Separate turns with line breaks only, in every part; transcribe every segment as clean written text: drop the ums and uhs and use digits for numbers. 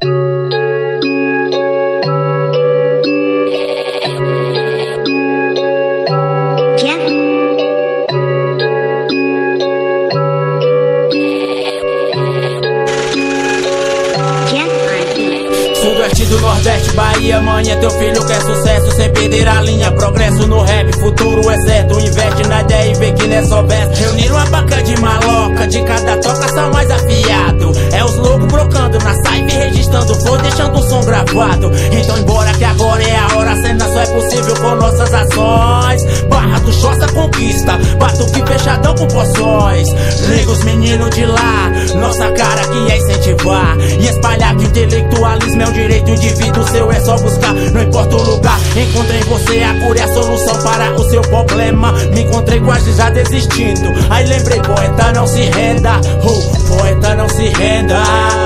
Sudoeste do Nordeste, Bahia, manhã teu filho quer sucesso sem perder a linha. Progresso no rap, futuro é certo. Investe na ideia e vê que não é só verso. Reunir uma banca de maloca, de cada toca só mais afiado. É os loucos brocando na saiva e registrando flow, deixando o som gravado. Então embora que agora é a hora, a cena só é possível com nossas ações. Barra do Choça conquista, batuque fechadão com poções. Liga os meninos de lá, nossa cara que é incentivar e espalhar que o intelectualismo é um direito indivíduo seu, é só buscar, não importa o lugar. Encontrei em você a cura e a solução para o seu problema. Me encontrei quase já desistindo, aí lembrei, poeta não se renda, poeta não se renda.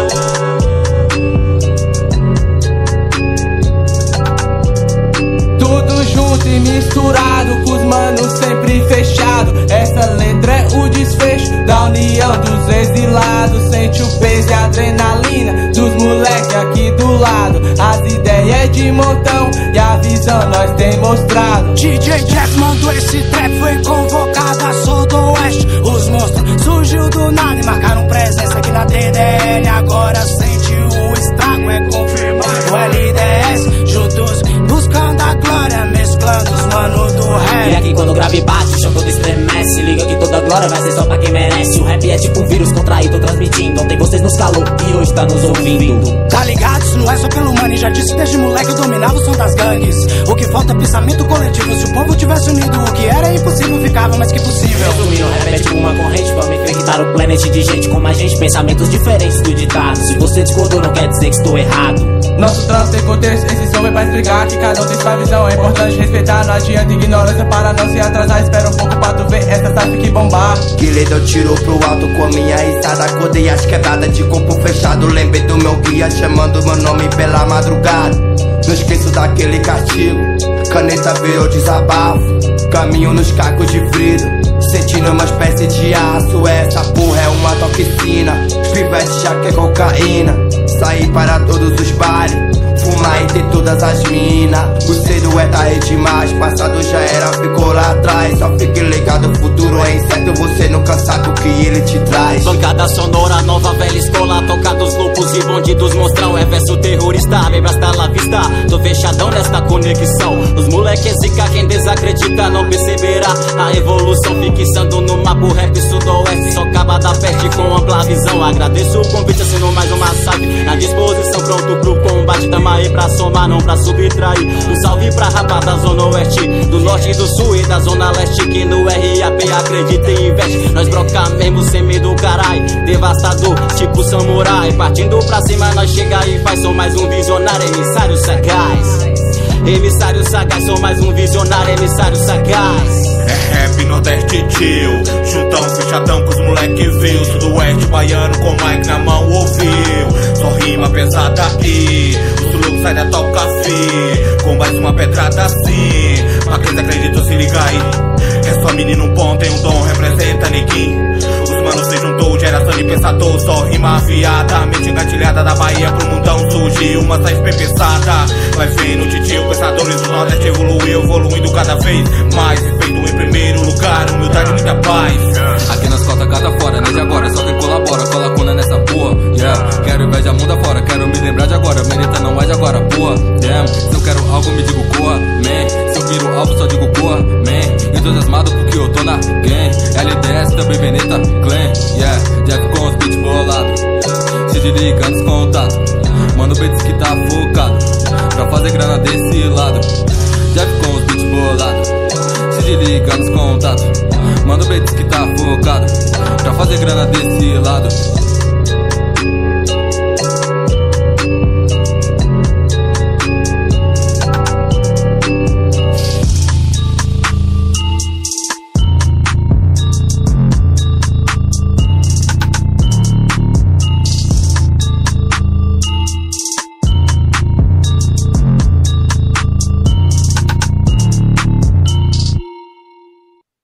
Tudo junto e misturado, com os manos sempre fechado. Essa letra é o desfecho da união dos exilados. Sente o peso e a adrenalina dos moleque aqui do lado. As ideias de montão e a visão nós tem mostrado.
DJ Jeff mandou esse trap, foi convocado a Sudoeste. Os monstros surgiu do nada e marcaram presença aqui na TDL. Agora sente o estrago, é confirmado. O LDS juntos buscando a glória, mesclando os manos do rap.
E aqui quando o grave bate, o chão todo estremece. Liga que toda glória vai ser só pra quem merece. O rap é tipo um vírus contraído, transmitindo. Ontem vocês nos calou e hoje tá nos ouvindo.
Tá ligado? Isso não é só pelo money. Já disse desde moleque eu dominava o som das gangues. O que falta é pensamento coletivo. Se o povo tivesse unido, o que era impossível ficava mais que possível.
Resumindo, o rap é tipo uma corrente pra me conectar o planet de gente como a gente. Pensamentos diferentes do ditado. Se você discordou não quer dizer que estou errado.
Nosso trampo tem contexto, esse som vem pra explicar que cada um tem sua visão. É importante respeitar, não adianta ignorância para não se atrasar. Espera um pouco pra tu ver essa taça que bombar.
Guilherme tirou pro alto com minha risada. Acordei as quebradas de corpo fechado. Lembrei do meu guia chamando meu nome pela madrugada. Não esqueço daquele castigo, caneta virou desabafo. Caminho nos cacos de vidro, sentindo uma espécie de aço. Essa porra é uma toxina, os pivetes já quer cocaína. Sair para todos os bares, fumar e ter todas as minas. O cedo é tarde demais, passado já era, ficou lá atrás. Só fique ligado, o futuro é incerto, você nunca sabe o que ele te traz.
Bancada sonora, nova velha escola, tocados loucos e bandidos monstrão. É verso terrorista, baby hasta la vista. Tô fechadão nesta conexão. Os moleques zica, quem desacredita não perceberá a evolução. Fixando no mapa o rap sudoeste, só acaba da peste com ampla visão. Agradeço o convite, assino mais uma salve. Na disposição, pronto pro combate, tamo aí pra somar, não pra subtrair. Um salve pra rapa da zona oeste, do norte e do sul e da zona leste, que no RAP acredita e investe. Nós broca mesmo sem medo, carai, devastador, tipo samurai. Partindo pra cima nós chega e faz, sou mais um visionário, emissário sagaz. Emissário sagaz, sou mais um visionário, emissário sagaz.
É rap nordeste tio, juntão fechadão com os moleque viu. Sudoeste baiano com mic na mão ouviu. Só rima pesada aí, o louco sai da toca fi. Com mais uma pedrada assim, pra quem acreditou se liga aí. É só menino bom, tem um dom, representa neguinho. Os manos se juntou, geração de pensador. Só rima afiada, mente engatilhada da Bahia pro mundão surgiu uma saída bem pensada. Vai vendo titio, pensadores do Nordeste evoluiu, evoluindo cada vez mais. Feito em primeiro lugar, humildade e muita paz.
Aqui nas costas cada fora, desde agora, só quem colabora, cola cuna nessa porra, yeah. Quero inveja mundo afora, quero me lembrar de agora, merita não é de agora, porra, damn. Se eu quero algo me digo corra, man. Se eu viro alvo só digo corra, man. Entusiasmado porque eu tô na gang, LDS também Veneta, clan, yeah. Jeff com os beats bolados, se desliga nos contatos. Mano, o beats que tá focado pra fazer grana desse lado. Jeff com os beats bolados, se desliga nos contatos. Mano, o beats que tá focado pra fazer grana desse